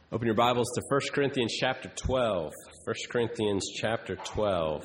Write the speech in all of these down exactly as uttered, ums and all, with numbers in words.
Open your Bibles to First Corinthians chapter twelve. First Corinthians chapter twelve.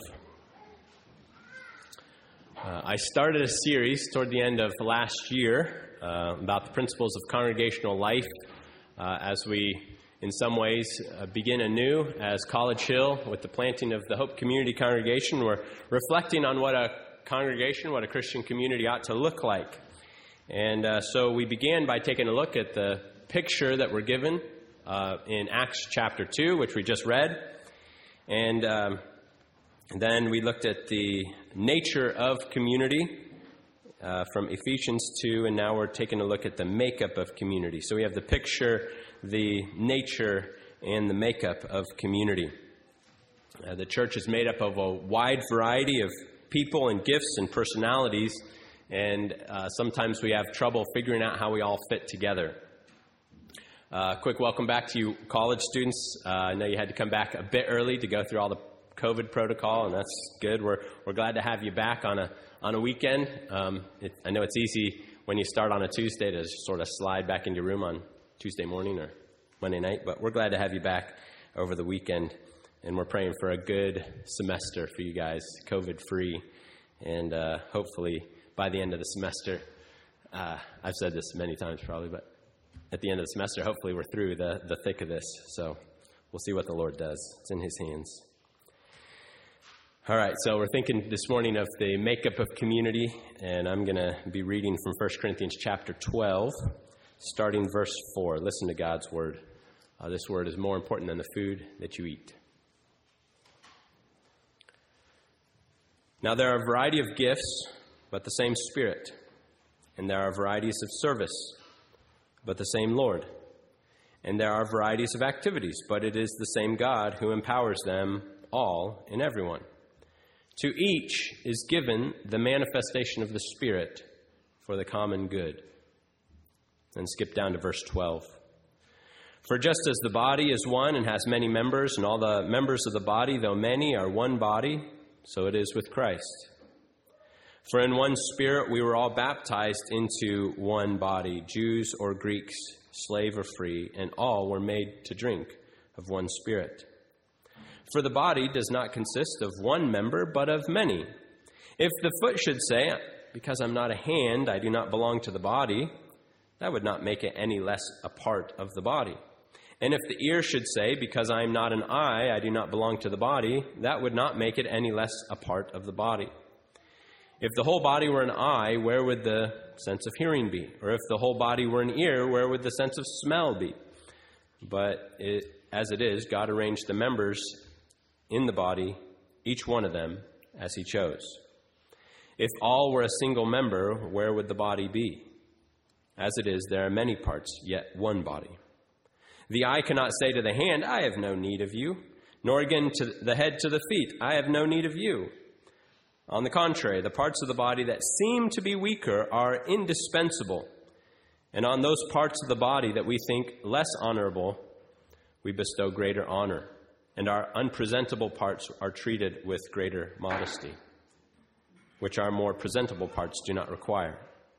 Uh, I started a series toward the end of last year uh, about the principles of congregational life uh, as we, in some ways, uh, begin anew as College Hill with the planting of the Hope Community Congregation. We're reflecting on what a congregation, what a Christian community ought to look like. And uh, so we began by taking a look at the picture that we're given Uh, in Acts chapter two, which we just read. And um, then we looked at the nature of community uh, from Ephesians two, and now we're taking a look at the makeup of community. So we have the picture, the nature, and the makeup of community. Uh, the church is made up of a wide variety of people and gifts and personalities, and uh, sometimes we have trouble figuring out how we all fit together. Uh, quick welcome back to you college students. Uh, I know you had to come back a bit early to go through all the COVID protocol, and that's good. We're we're glad to have you back on a on a weekend. Um, it, I know it's easy when you start on a Tuesday to sort of slide back into your room on Tuesday morning or Monday night, but we're glad to have you back over the weekend, and we're praying for a good semester for you guys, COVID-free, and uh, hopefully by the end of the semester, uh, I've said this many times probably, but at the end of the semester, hopefully we're through the, the thick of this. So we'll see what the Lord does. It's in His hands. All right, so we're thinking this morning of the makeup of community, and I'm going to be reading from First Corinthians chapter twelve, starting verse four. Listen to God's word. Uh, this word is more important than the food that you eat. Now there are a variety of gifts, but the same Spirit. And there are varieties of service, but the same Lord. And there are varieties of activities, but it is the same God who empowers them all in everyone. To each is given the manifestation of the Spirit for the common good. Then skip down to verse twelve. For just as the body is one and has many members, and all the members of the body, though many, are one body, so it is with Christ. For in one Spirit we were all baptized into one body, Jews or Greeks, slave or free, and all were made to drink of one Spirit. For the body does not consist of one member, but of many. If the foot should say, because I'm not a hand, I do not belong to the body, that would not make it any less a part of the body. And if the ear should say, because I am not an eye, I do not belong to the body, that would not make it any less a part of the body. If the whole body were an eye, where would the sense of hearing be? Or if the whole body were an ear, where would the sense of smell be? But it, as it is, God arranged the members in the body, each one of them, as He chose. If all were a single member, where would the body be? As it is, there are many parts, yet one body. The eye cannot say to the hand, I have no need of you, nor again to the head to the feet, I have no need of you. On the contrary, the parts of the body that seem to be weaker are indispensable. And on those parts of the body that we think less honorable, we bestow greater honor. And our unpresentable parts are treated with greater modesty, which our more presentable parts do not require.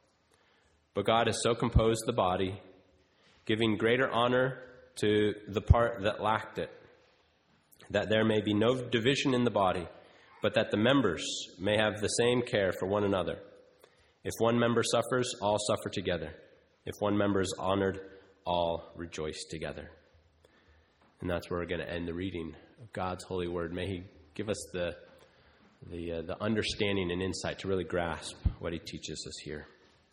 But God has so composed the body, giving greater honor to the part that lacked it, that there may be no division in the body, but that the members may have the same care for one another. If one member suffers, all suffer together. If one member is honored, all rejoice together. And that's where we're going to end the reading of God's holy word. May He give us the the, uh, the understanding and insight to really grasp what He teaches us here.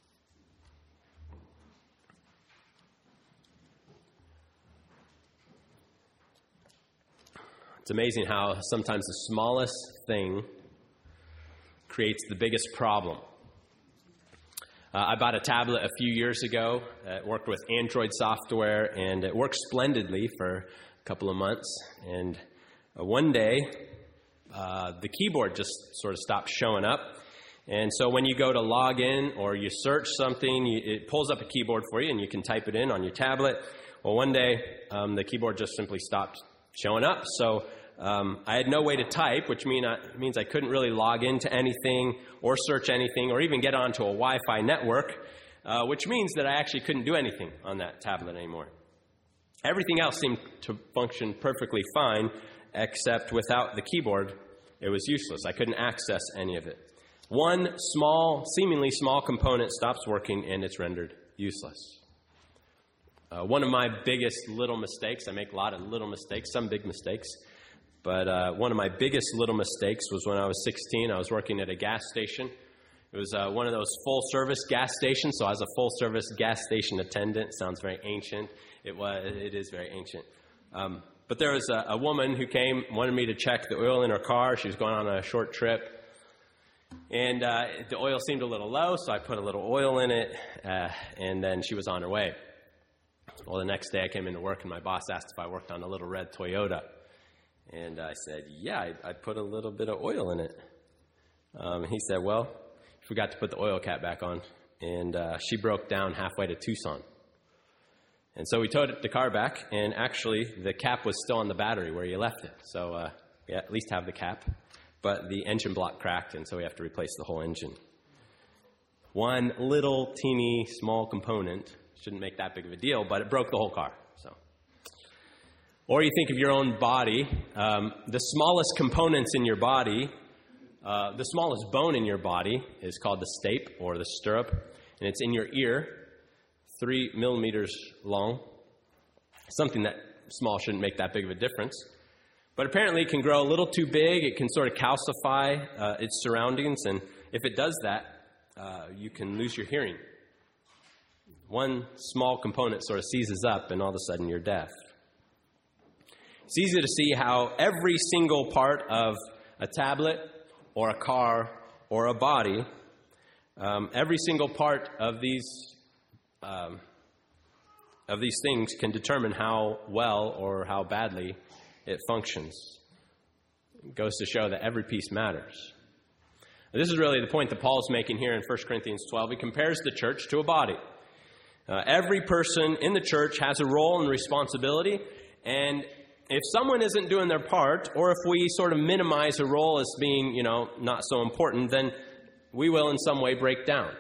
It's amazing how sometimes the smallest thing creates the biggest problem. Uh, I bought a tablet a few years ago. It worked with Android software, and it worked splendidly for a couple of months. And uh, one day, uh, the keyboard just sort of stopped showing up. And so when you go to log in or you search something, you, it pulls up a keyboard for you, and you can type it in on your tablet. Well, one day, um, the keyboard just simply stopped showing up. So Um, I had no way to type, which mean I, means I couldn't really log into anything or search anything or even get onto a Wi-Fi network, uh, which means that I actually couldn't do anything on that tablet anymore. Everything else seemed to function perfectly fine, except without the keyboard, it was useless. I couldn't access any of it. One small, seemingly small component stops working, and it's rendered useless. Uh, one of my biggest little mistakes, I make a lot of little mistakes, some big mistakes, but uh, one of my biggest little mistakes was when I was sixteen. I was working at a gas station. It was uh, one of those full-service gas stations, so I was a full-service gas station attendant. Sounds very ancient. It was. It is very ancient. Um, but there was a, a woman who came, wanted me to check the oil in her car. She was going on a short trip, and uh, the oil seemed a little low, so I put a little oil in it, uh, and then she was on her way. Well, the next day I came into work, and my boss asked if I worked on a little red Toyota. And I said, yeah, I, I put a little bit of oil in it. Um, and he said, well, you forgot to put the oil cap back on. And uh, she broke down halfway to Tucson. And so we towed the car back, and actually the cap was still on the battery where you left it. So uh, we at least have the cap. But the engine block cracked, and so we have to replace the whole engine. One little teeny small component shouldn't make that big of a deal, but it broke the whole car. So, or you think of your own body. Um, the smallest components in your body, uh, the smallest bone in your body is called the stape or the stirrup, and it's in your ear, three millimeters long. Something that small shouldn't make that big of a difference. But apparently it can grow a little too big. It can sort of calcify uh, its surroundings, and if it does that, uh, you can lose your hearing. One small component sort of seizes up, and all of a sudden you're deaf. It's easy to see how every single part of a tablet or a car or a body, um, every single part of these um, of these things can determine how well or how badly it functions. It goes to show that every piece matters. This is really the point that Paul's making here in First Corinthians twelve. He compares the church to a body. Uh, every person in the church has a role and responsibility, and if someone isn't doing their part, or if we sort of minimize a role as being, you know, not so important, then we will in some way break down.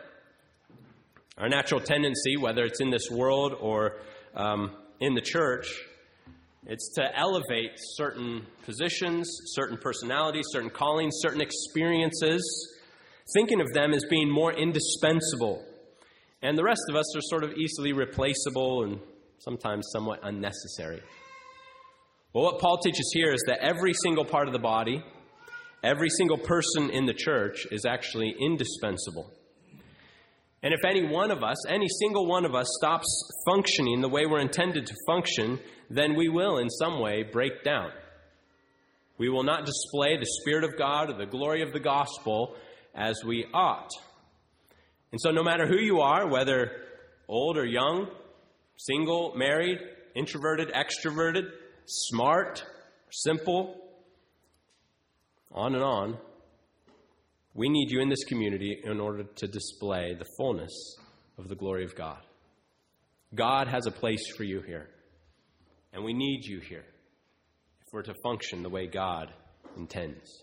Our natural tendency, whether it's in this world or um, in the church, it's to elevate certain positions, certain personalities, certain callings, certain experiences, thinking of them as being more indispensable. And the rest of us are sort of easily replaceable and sometimes somewhat unnecessary. Well, what Paul teaches here is that every single part of the body, every single person in the church is actually indispensable. And if any one of us, any single one of us stops functioning the way we're intended to function, then we will in some way break down. We will not display the Spirit of God or the glory of the gospel as we ought. And so no matter who you are, whether old or young, single, married, introverted, extroverted, smart, simple, on and on, we need you in this community in order to display the fullness of the glory of God. God has a place for you here, and we need you here if we're to function the way God intends.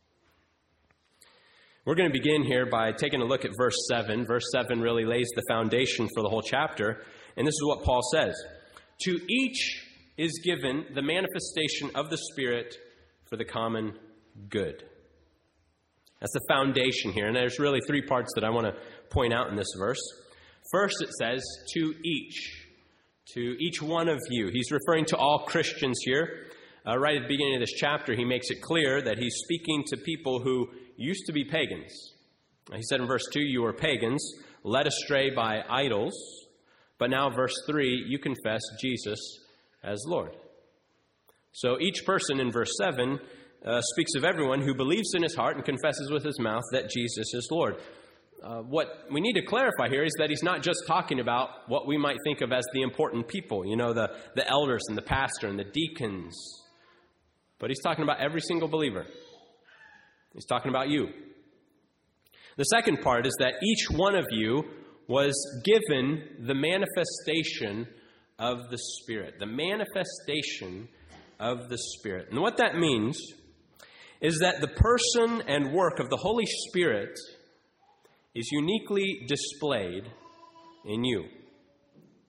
We're going to begin here by taking a look at verse seven. Verse seven really lays the foundation for the whole chapter, and this is what Paul says. To each is given the manifestation of the Spirit for the common good. That's the foundation here, and there's really three parts that I want to point out in this verse. First, it says, to each. To each one of you. He's referring to all Christians here. Uh, right at the beginning of this chapter, he makes it clear that he's speaking to people who used to be pagans. He said in verse two, you were pagans, led astray by idols. But now, verse three, you confess Jesus as Lord. So each person in verse seven uh, speaks of everyone who believes in his heart and confesses with his mouth that Jesus is Lord. Uh, what we need to clarify here is that he's not just talking about what we might think of as the important people, you know, the, the elders and the pastor and the deacons. But he's talking about every single believer. He's talking about you. The second part is that each one of you was given the manifestation of the Spirit. The manifestation of the Spirit. And what that means is that the person and work of the Holy Spirit is uniquely displayed in you.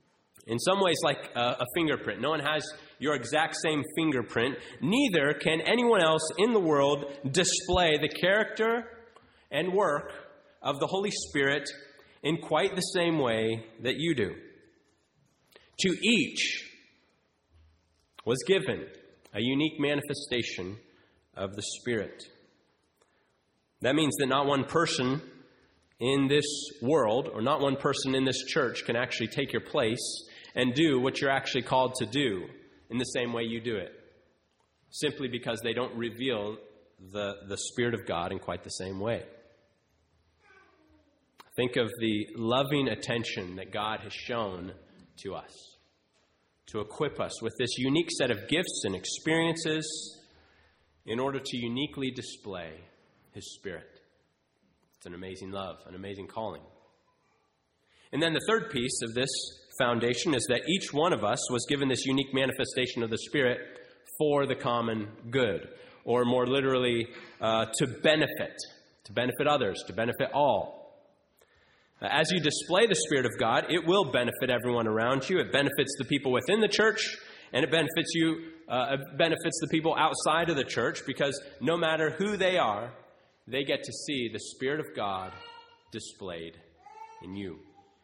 in some ways like a, a fingerprint. No one has your exact same fingerprint. Neither can anyone else in the world display the character and work of the Holy Spirit in quite the same way that you do. To each was given a unique manifestation of the Spirit. That means that not one person in this world, or not one person in this church, can actually take your place and do what you're actually called to do in the same way you do it, simply because they don't reveal the, the Spirit of God in quite the same way. Think of the loving attention that God has shown to us to equip us with this unique set of gifts and experiences in order to uniquely display His Spirit. It's an amazing love, an amazing calling. And then the third piece of this foundation is that each one of us was given this unique manifestation of the Spirit for the common good, or more literally, uh, to benefit, to benefit others, to benefit all. As you display the Spirit of God, it will benefit everyone around you. It benefits the people within the church, and it benefits you. Uh, it benefits the people outside of the church, because no matter who they are, they get to see the Spirit of God displayed in you.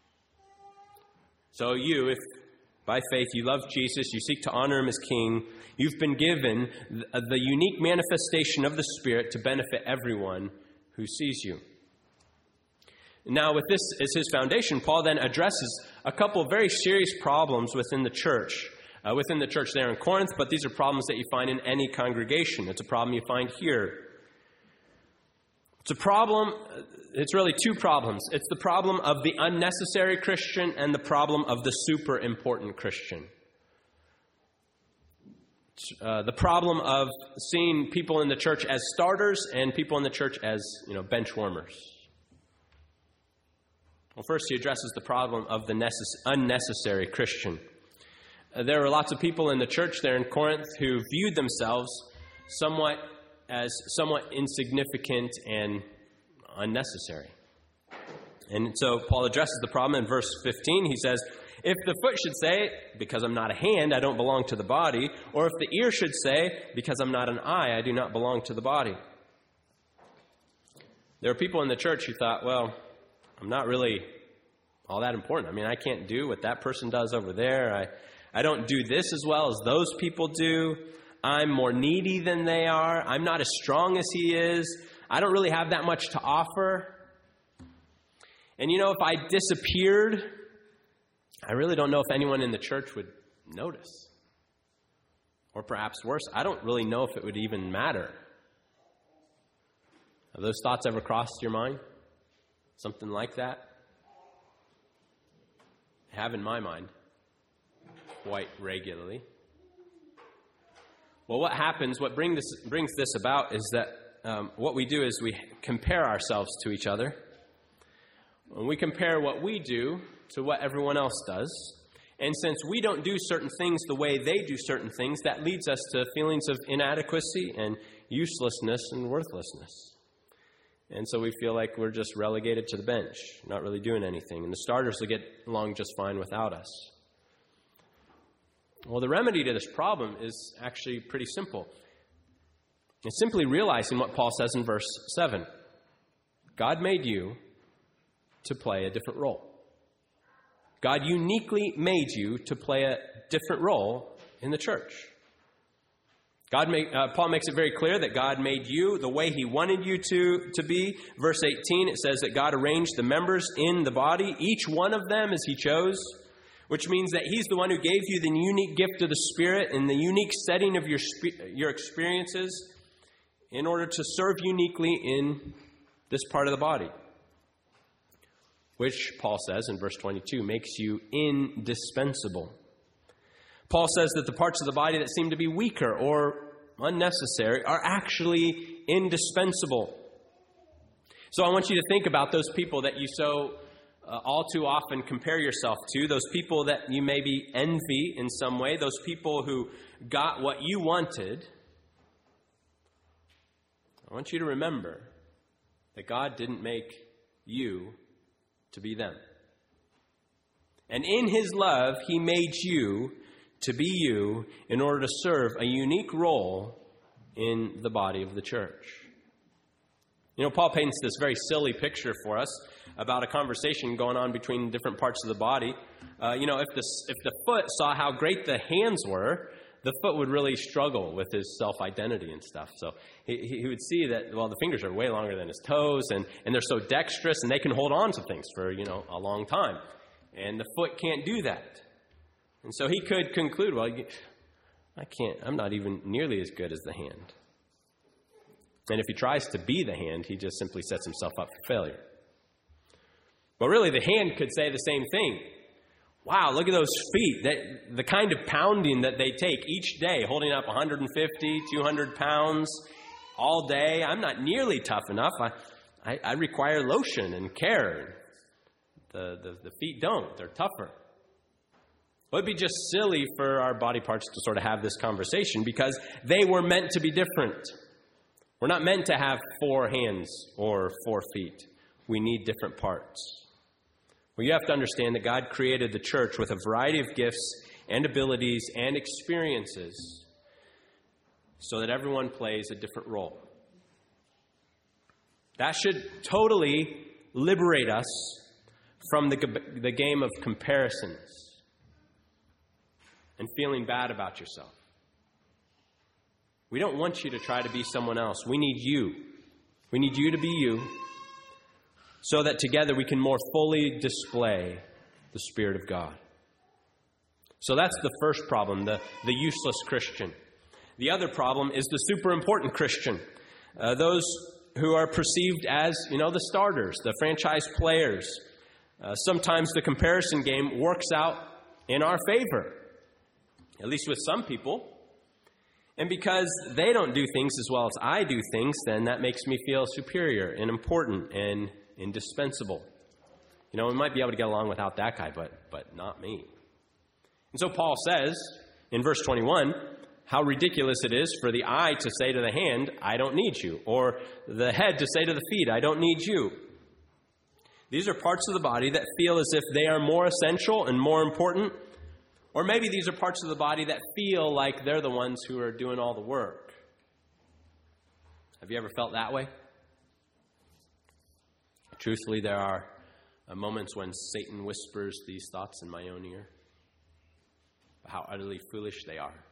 So you, if by faith you love Jesus, you seek to honor Him as King, you've been given the, the unique manifestation of the Spirit to benefit everyone who sees you. Now, with this as his foundation, Paul then addresses a couple of very serious problems within the church, uh, within the church there in Corinth, but these are problems that you find in any congregation. It's a problem you find here. It's a problem, it's really two problems. It's the problem of the unnecessary Christian and the problem of the super important Christian. Uh, the problem of seeing people in the church as starters and people in the church as, you know, bench warmers. Well, first he addresses the problem of the necess- unnecessary Christian. Uh, there were lots of people in the church there in Corinth who viewed themselves somewhat as somewhat insignificant and unnecessary. And so Paul addresses the problem in verse fifteen. He says, if the foot should say, because I'm not a hand, I don't belong to the body, or if the ear should say, because I'm not an eye, I do not belong to the body. There are people in the church who thought, well, I'm not really all that important. I mean, I can't do what that person does over there. I, I don't do this as well as those people do. I'm more needy than they are. I'm not as strong as he is. I don't really have that much to offer. And you know, if I disappeared, I really don't know if anyone in the church would notice. Or perhaps worse, I don't really know if it would even matter. Have those thoughts ever crossed your mind? Something like that? I have in my mind quite regularly. Well, what happens, what bring this, brings this about is that um, what we do is we compare ourselves to each other. When we compare what we do to what everyone else does, and since we don't do certain things the way they do certain things, that leads us to feelings of inadequacy and uselessness and worthlessness. And so we feel like we're just relegated to the bench, not really doing anything. And the starters will get along just fine without us. Well, the remedy to this problem is actually pretty simple. It's simply realizing what Paul says in verse seven. God made you to play a different role. God uniquely made you to play a different role in the church. God make, uh, Paul makes it very clear that God made you the way he wanted you to, to be. Verse eighteen, it says that God arranged the members in the body, each one of them as he chose, which means that he's the one who gave you the unique gift of the Spirit and the unique setting of your, your experiences in order to serve uniquely in this part of the body, which Paul says in verse twenty-two makes you indispensable. Paul says that the parts of the body that seem to be weaker or unnecessary are actually indispensable. So I want you to think about those people that you so uh, all too often compare yourself to, those people that you maybe envy in some way, those people who got what you wanted. I want you to remember that God didn't make you to be them. And in his love, he made you to be you in order to serve a unique role in the body of the church. You know, Paul paints this very silly picture for us about a conversation going on between different parts of the body. Uh, you know, if the, if the foot saw how great the hands were, the foot would really struggle with his self-identity and stuff. So he, he would see that, well, the fingers are way longer than his toes, and, and they're so dexterous, and they can hold on to things for, you know, a long time. And the foot can't do that. And so he could conclude, well, I can't, I'm not even nearly as good as the hand. And if he tries to be the hand, he just simply sets himself up for failure. But really, the hand could say the same thing. Wow, look at those feet. That, the kind of pounding that they take each day, holding up one hundred fifty, two hundred pounds all day. I'm not nearly tough enough. I, I, I require lotion and care. The, the, the feet don't. They're tougher. Well, it'd be just silly for our body parts to sort of have this conversation because they were meant to be different. We're not meant to have four hands or four feet. We need different parts. Well, you have to understand that God created the church with a variety of gifts and abilities and experiences so that everyone plays a different role. That should totally liberate us from the, the game of comparisons and feeling bad about yourself. We don't want you to try to be someone else. We need you. We need you to be you, so that together we can more fully display the Spirit of God. So that's the first problem, the, the useless Christian. The other problem is the super important Christian. Uh, those who are perceived as, you know, the starters, the franchise players. Uh, sometimes the comparison game works out in our favor, at least with some people. And because they don't do things as well as I do things, then that makes me feel superior and important and indispensable. You know, we might be able to get along without that guy, but but not me. And so Paul says in verse twenty-one, how ridiculous it is for the eye to say to the hand, I don't need you, or the head to say to the feet, I don't need you. These are parts of the body that feel as if they are more essential and more important, or maybe these are parts of the body that feel like they're the ones who are doing all the work. Have you ever felt that way? Truthfully, there are uh, moments when Satan whispers these thoughts in my own ear. How utterly foolish they are.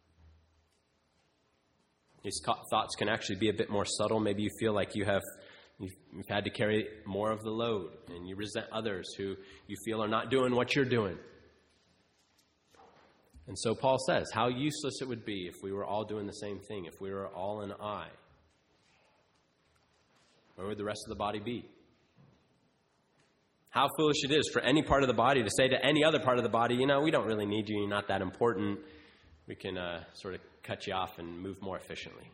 These thoughts can actually be a bit more subtle. Maybe you feel like you have you've, you've had to carry more of the load, and you resent others who you feel are not doing what you're doing. And so Paul says, how useless it would be if we were all doing the same thing, if we were all an eye. Where would the rest of the body be? How foolish it is for any part of the body to say to any other part of the body, you know, we don't really need you, you're not that important. We can uh, sort of cut you off and move more efficiently.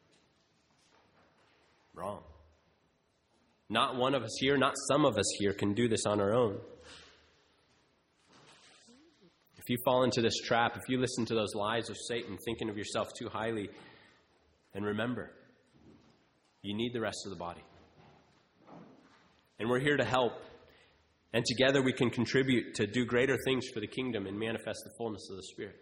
Wrong. Not one of us here, not some of us here can do this on our own. If you fall into this trap, if you listen to those lies of Satan, thinking of yourself too highly, then remember, you need the rest of the body. And we're here to help. And together we can contribute to do greater things for the kingdom and manifest the fullness of the Spirit.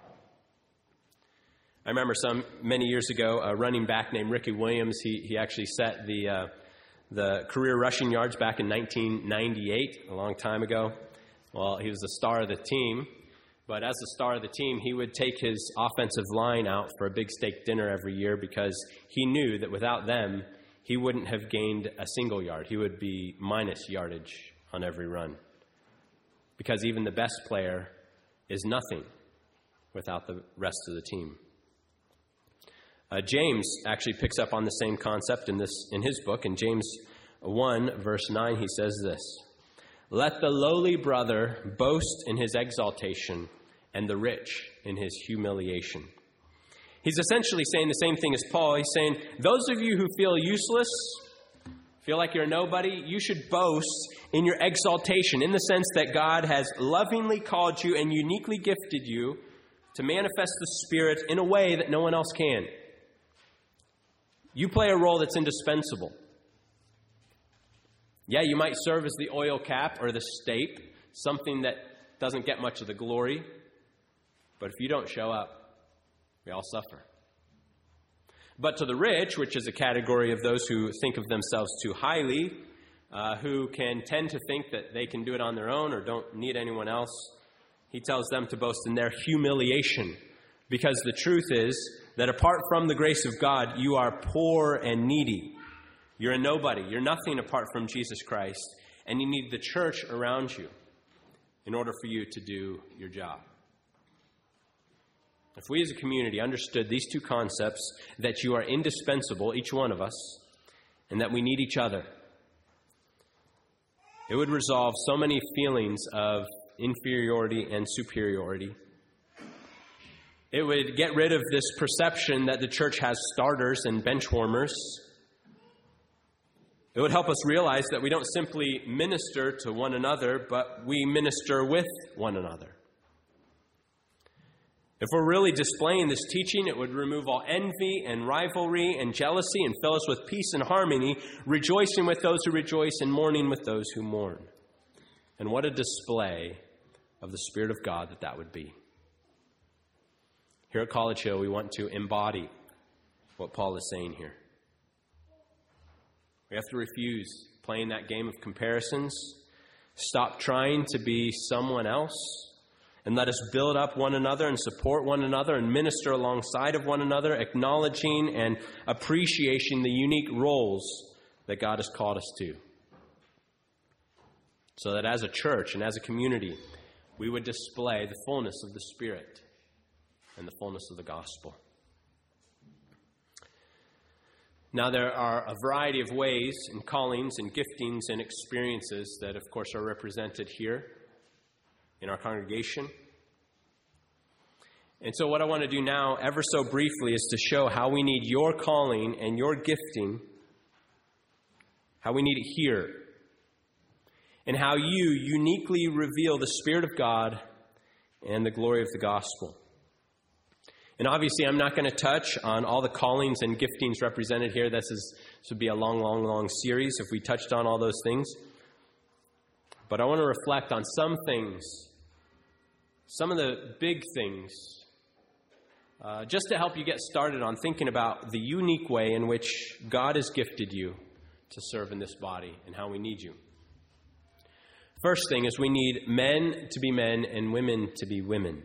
I remember some many years ago, a running back named Ricky Williams, he, he actually set the, uh, the career rushing yards back in nineteen ninety-eight, a long time ago. Well, he was the star of the team. But as the star of the team, he would take his offensive line out for a big steak dinner every year because he knew that without them, he wouldn't have gained a single yard. He would be minus yardage on every run. Because even the best player is nothing without the rest of the team. Uh, James actually picks up on the same concept in this in his book. In James one, verse nine, he says this, let the lowly brother boast in his exaltation and the rich in his humiliation. He's essentially saying the same thing as Paul. He's saying, those of you who feel useless, feel like you're a nobody, you should boast in your exaltation, in the sense that God has lovingly called you and uniquely gifted you to manifest the Spirit in a way that no one else can. You play a role that's indispensable. Yeah, you might serve as the oil cap or the stape, something that doesn't get much of the glory. But if you don't show up, we all suffer. But to the rich, which is a category of those who think of themselves too highly, uh, who can tend to think that they can do it on their own or don't need anyone else, he tells them to boast in their humiliation. Because the truth is that apart from the grace of God, you are poor and needy. You're a nobody. You're nothing apart from Jesus Christ. And you need the church around you in order for you to do your job. If we as a community understood these two concepts, that you are indispensable, each one of us, and that we need each other, it would resolve so many feelings of inferiority and superiority. It would get rid of this perception that the church has starters and bench warmers. It would help us realize that we don't simply minister to one another, but we minister with one another. If we're really displaying this teaching, it would remove all envy and rivalry and jealousy and fill us with peace and harmony, rejoicing with those who rejoice and mourning with those who mourn. And what a display of the Spirit of God that that would be. Here at College Hill, we want to embody what Paul is saying here. We have to refuse playing that game of comparisons, stop trying to be someone else, and let us build up one another and support one another and minister alongside of one another, acknowledging and appreciating the unique roles that God has called us to. So that as a church and as a community, we would display the fullness of the Spirit and the fullness of the gospel. Now, there are a variety of ways and callings and giftings and experiences that, of course, are represented here in our congregation. And so what I want to do now, ever so briefly, is to show how we need your calling and your gifting, how we need it here, and how you uniquely reveal the Spirit of God and the glory of the gospel. And obviously, I'm not going to touch on all the callings and giftings represented here. This, is, this would be a long, long, long series if we touched on all those things. But I want to reflect on some things, some of the big things, uh, just to help you get started on thinking about the unique way in which God has gifted you to serve in this body and how we need you. First thing is we need men to be men and women to be women.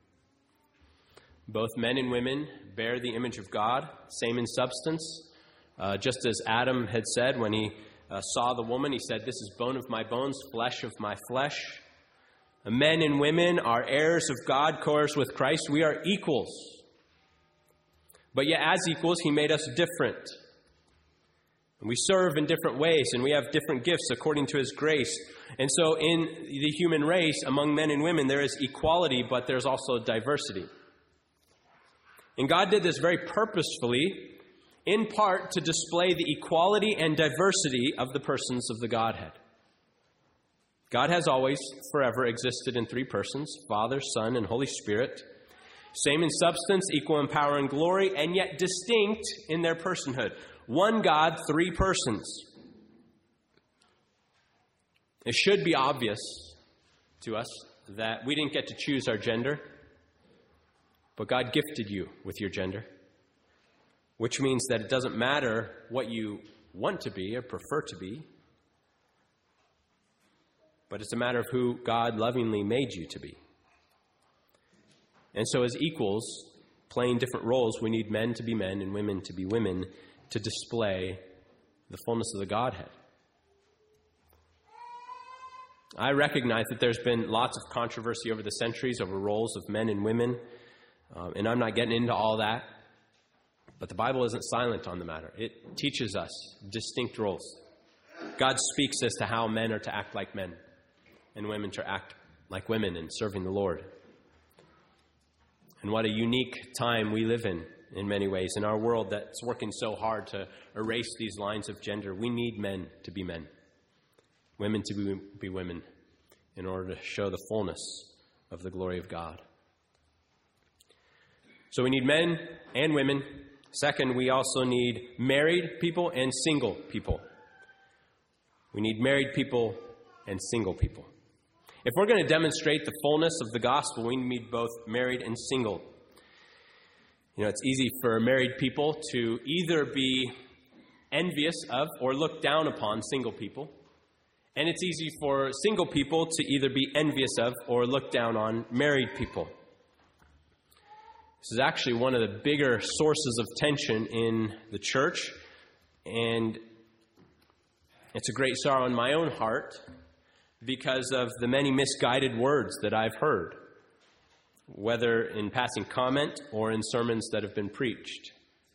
Both men and women bear the image of God, same in substance. Uh, just as Adam had said when he uh, saw the woman, he said, "This is bone of my bones, flesh of my flesh." Uh, men and women are heirs of God, co-heirs with Christ. We are equals. But yet as equals, he made us different. And we serve in different ways, and we have different gifts according to his grace. And so in the human race, among men and women, there is equality, but there's also diversity. And God did this very purposefully, in part to display the equality and diversity of the persons of the Godhead. God has always, forever existed in three persons, Father, Son, and Holy Spirit. Same in substance, equal in power and glory, and yet distinct in their personhood. One God, three persons. It should be obvious to us that we didn't get to choose our gender. But God gifted you with your gender, which means that it doesn't matter what you want to be or prefer to be, but it's a matter of who God lovingly made you to be. And so as equals, playing different roles, we need men to be men and women to be women to display the fullness of the Godhead. I recognize that there's been lots of controversy over the centuries over roles of men and women. Um, and I'm not getting into all that, but the Bible isn't silent on the matter. It teaches us distinct roles. God speaks as to how men are to act like men and women to act like women in serving the Lord. And what a unique time we live in, in many ways, in our world that's working so hard to erase these lines of gender. We need men to be men, women to be, be women, in order to show the fullness of the glory of God. So we need men and women. Second, we also need married people and single people. We need married people and single people. If we're going to demonstrate the fullness of the gospel, we need both married and single. You know, it's easy for married people to either be envious of or look down upon single people. And it's easy for single people to either be envious of or look down on married people. This is actually one of the bigger sources of tension in the church. And it's a great sorrow in my own heart because of the many misguided words that I've heard, whether in passing comment or in sermons that have been preached.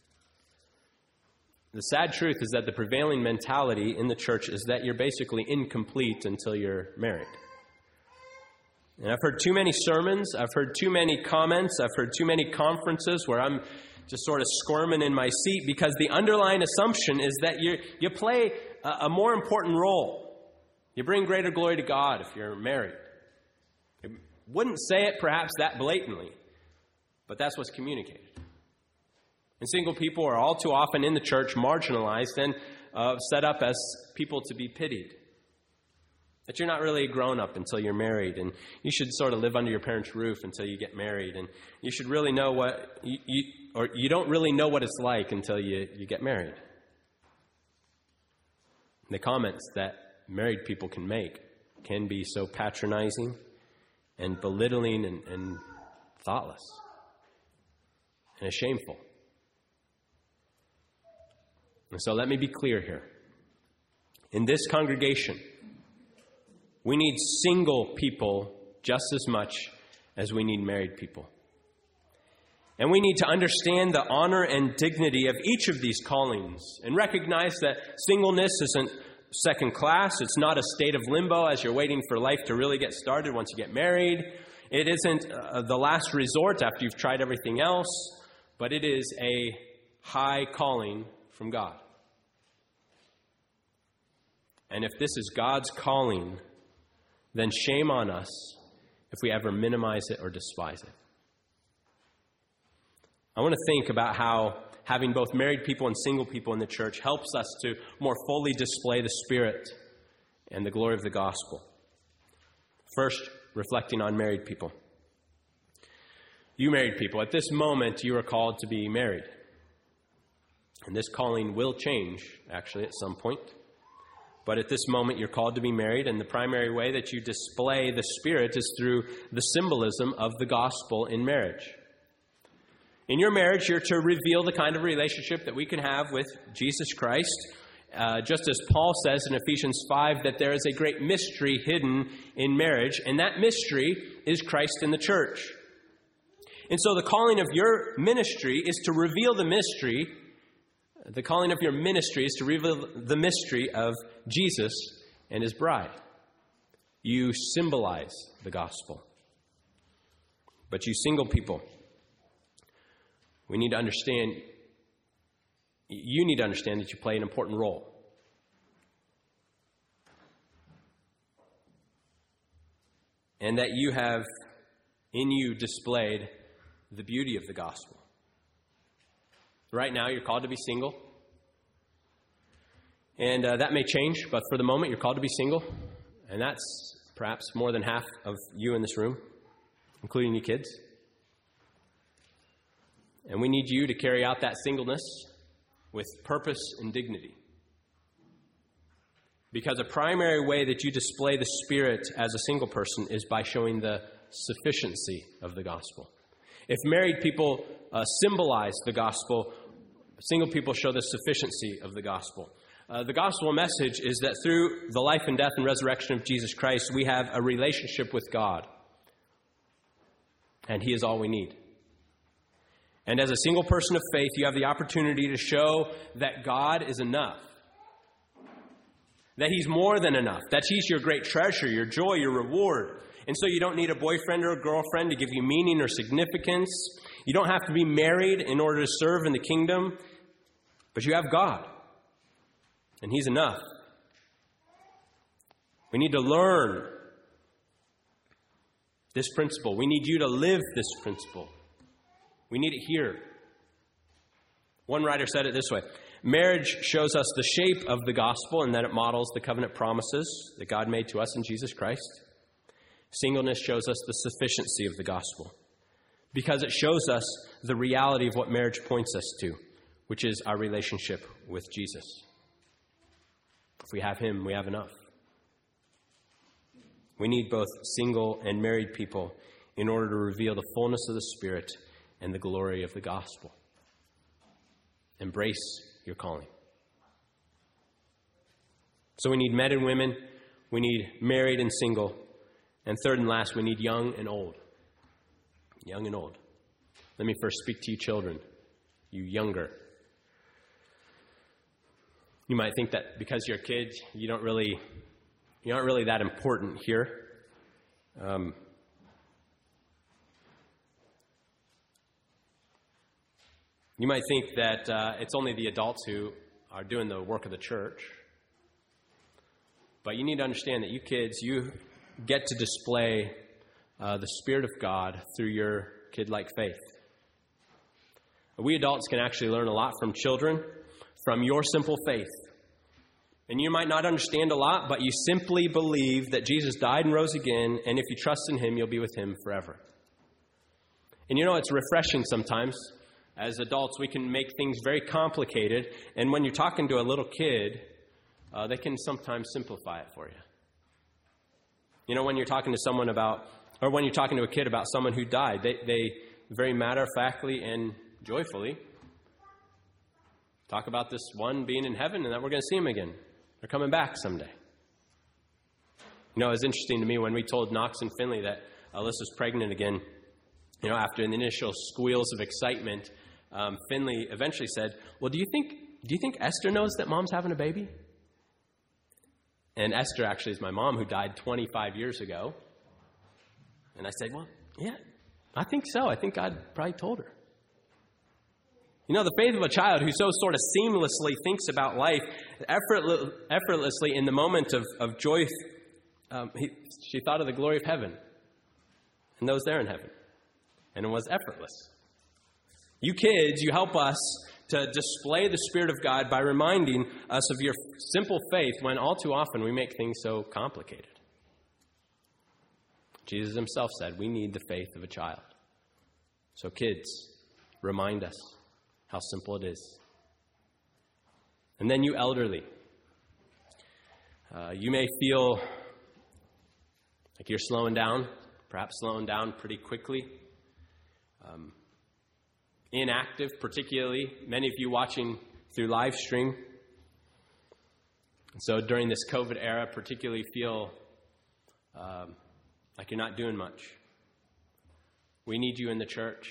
The sad truth is that the prevailing mentality in the church is that you're basically incomplete until you're married. And I've heard too many sermons, I've heard too many comments, I've heard too many conferences where I'm just sort of squirming in my seat because the underlying assumption is that you you play a, a more important role. You bring greater glory to God if you're married. It wouldn't say it perhaps that blatantly, but that's what's communicated. And single people are all too often in the church marginalized and uh, set up as people to be pitied. That you're not really a grown-up until you're married, and you should sort of live under your parents' roof until you get married, and you should really know what, you, you, or you don't really know what it's like until you, you get married. The comments that married people can make can be so patronizing and belittling and, and thoughtless and shameful. And so let me be clear here. In this congregation, we need single people just as much as we need married people. And we need to understand the honor and dignity of each of these callings and recognize that singleness isn't second class. It's not a state of limbo as you're waiting for life to really get started once you get married. It isn't uh, the last resort after you've tried everything else, but it is a high calling from God. And if this is God's calling, then shame on us if we ever minimize it or despise it. I want to think about how having both married people and single people in the church helps us to more fully display the Spirit and the glory of the gospel. First, reflecting on married people. You married people, at this moment you are called to be married. And this calling will change, actually, at some point. But at this moment, you're called to be married, and the primary way that you display the Spirit is through the symbolism of the gospel in marriage. In your marriage, you're to reveal the kind of relationship that we can have with Jesus Christ, uh, just as Paul says in Ephesians five that there is a great mystery hidden in marriage, and that mystery is Christ in the church. And so the calling of your ministry is to reveal the mystery The calling of your ministry is to reveal the mystery of Jesus and his bride. You symbolize the gospel. But you single people, we need to understand, you need to understand that you play an important role. And that you have in you displayed the beauty of the gospel. Right now, you're called to be single. And uh, that may change, but for the moment, you're called to be single. And that's perhaps more than half of you in this room, including you kids. And we need you to carry out that singleness with purpose and dignity. Because a primary way that you display the Spirit as a single person is by showing the sufficiency of the gospel. If married people uh, symbolize the gospel, single people show the sufficiency of the gospel. Uh, the gospel message is that through the life and death and resurrection of Jesus Christ, we have a relationship with God. And he is all we need. And as a single person of faith, you have the opportunity to show that God is enough. That he's more than enough. That he's your great treasure, your joy, your reward. And so you don't need a boyfriend or a girlfriend to give you meaning or significance. You don't have to be married in order to serve in the kingdom. But you have God. And he's enough. We need to learn this principle. We need you to live this principle. We need it here. One writer said it this way. Marriage shows us the shape of the gospel in that it models the covenant promises that God made to us in Jesus Christ. Singleness shows us the sufficiency of the gospel because it shows us the reality of what marriage points us to, which is our relationship with Jesus. If we have him, we have enough. We need both single and married people in order to reveal the fullness of the Spirit and the glory of the gospel. Embrace your calling. So we need men and women, we need married and single, and third and last, we need young and old. Young and old. Let me first speak to you children, you younger. You might think that because you're kids, you don't really, you're not really that important here. Um, you might think that uh, it's only the adults who are doing the work of the church. But you need to understand that you kids, you get to display uh, the Spirit of God through your kid-like faith. We adults can actually learn a lot from children, from your simple faith. And you might not understand a lot, but you simply believe that Jesus died and rose again, and if you trust in him, you'll be with him forever. And you know, it's refreshing sometimes. As adults, we can make things very complicated, and when you're talking to a little kid, Uh, they can sometimes simplify it for you. You know, when you're talking to someone about, or when you're talking to a kid about someone who died, they, they very matter-of-factly and joyfully talk about this one being in heaven and that we're going to see him again. They're coming back someday. You know, it was interesting to me when we told Knox and Finley that Alyssa's pregnant again. You know, after the initial squeals of excitement, um, Finley eventually said, well, do you think, do you think Esther knows that Mom's having a baby? And Esther actually is my mom, who died twenty-five years ago. And I said, well, yeah, I think so. I think God probably told her. You know, the faith of a child who so sort of seamlessly thinks about life, effortless, effortlessly in the moment of, of joy, um, he, she thought of the glory of heaven and those there in heaven. And it was effortless. You kids, you help us to display the Spirit of God by reminding us of your simple faith when all too often we make things so complicated. Jesus himself said we need the faith of a child. So kids, remind us how simple it is. And then you elderly, uh, you may feel like you're slowing down, perhaps slowing down pretty quickly. Um, inactive, particularly many of you watching through live stream. And so during this COVID era, particularly feel um, like you're not doing much. We need you in the church.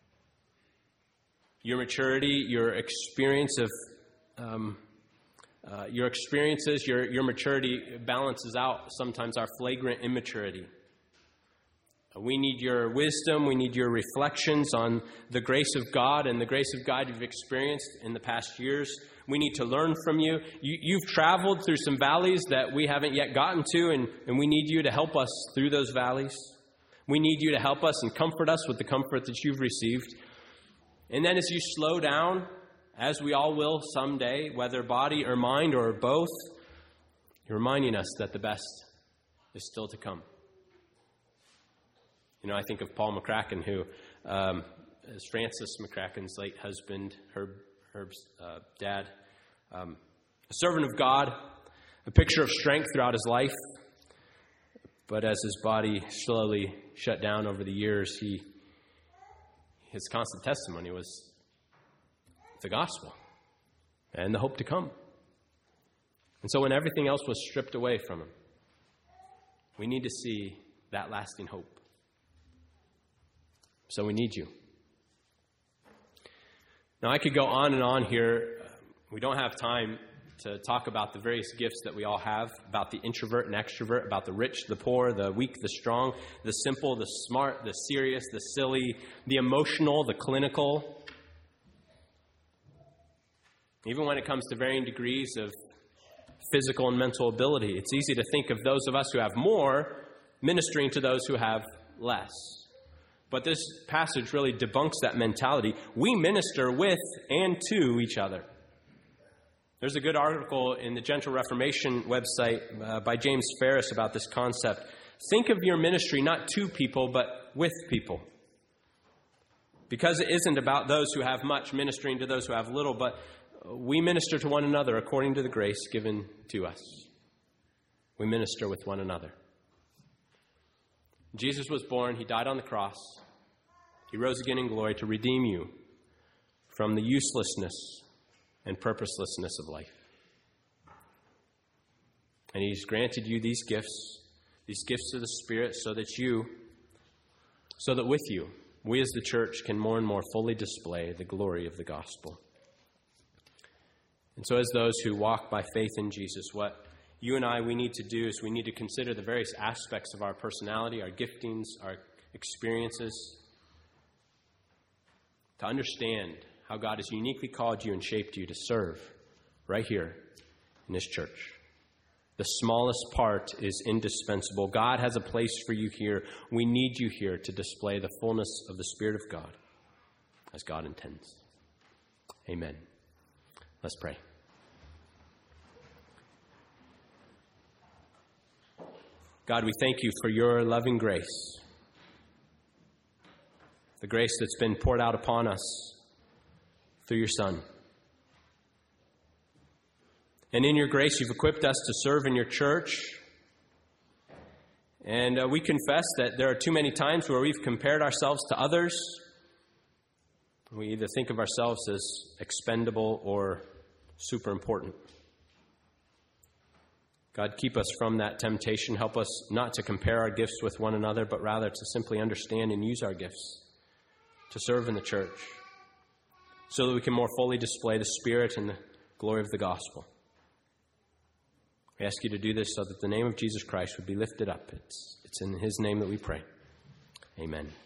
Your maturity, your experience of um, uh, your experiences, your your maturity balances out sometimes our flagrant immaturity. We need your wisdom. We need your reflections on the grace of God and the grace of God you've experienced in the past years. We need to learn from you. you you've traveled through some valleys that we haven't yet gotten to, and, and we need you to help us through those valleys. We need you to help us and comfort us with the comfort that you've received. And then as you slow down, as we all will someday, whether body or mind or both, you're reminding us that the best is still to come. You know, I think of Paul McCracken, who um, is Frances McCracken's late husband, Herb, Herb's uh, dad, um, a servant of God, a picture of strength throughout his life. But as his body slowly shut down over the years, he his constant testimony was the gospel and the hope to come. And so when everything else was stripped away from him, we need to see that lasting hope. So we need you. Now, I could go on and on here. We don't have time to talk about the various gifts that we all have, about the introvert and extrovert, about the rich, the poor, the weak, the strong, the simple, the smart, the serious, the silly, the emotional, the clinical. Even when it comes to varying degrees of physical and mental ability, it's easy to think of those of us who have more ministering to those who have less. But this passage really debunks that mentality. We minister with and to each other. There's a good article in the Gentle Reformation website uh, by James Ferris about this concept. think of your ministry not to people, but with people. Because it isn't about those who have much ministering to those who have little, but we minister to one another according to the grace given to us. We minister with one another. Jesus was born. He died on the cross. He rose again in glory to redeem you from the uselessness and purposelessness of life. And He's granted you these gifts, these gifts of the Spirit, so that you, so that with you, we as the church can more and more fully display the glory of the gospel. And so as those who walk by faith in Jesus, what you and I, we need to do is we need to consider the various aspects of our personality, our giftings, our experiences, to understand how God has uniquely called you and shaped you to serve right here in this church. The smallest part is indispensable. God has a place for you here. We need you here to display the fullness of the Spirit of God as God intends. Amen. Let's pray. God, we thank you for your loving grace, the grace that's been poured out upon us through your Son. And in your grace, you've equipped us to serve in your church. And uh, we confess that there are too many times where we've compared ourselves to others. We either think of ourselves as expendable or super important. God, keep us from that temptation. Help us not to compare our gifts with one another, but rather to simply understand and use our gifts to serve in the church so that we can more fully display the Spirit and the glory of the gospel. We ask you to do this so that the name of Jesus Christ would be lifted up. It's, it's in His name that we pray. Amen.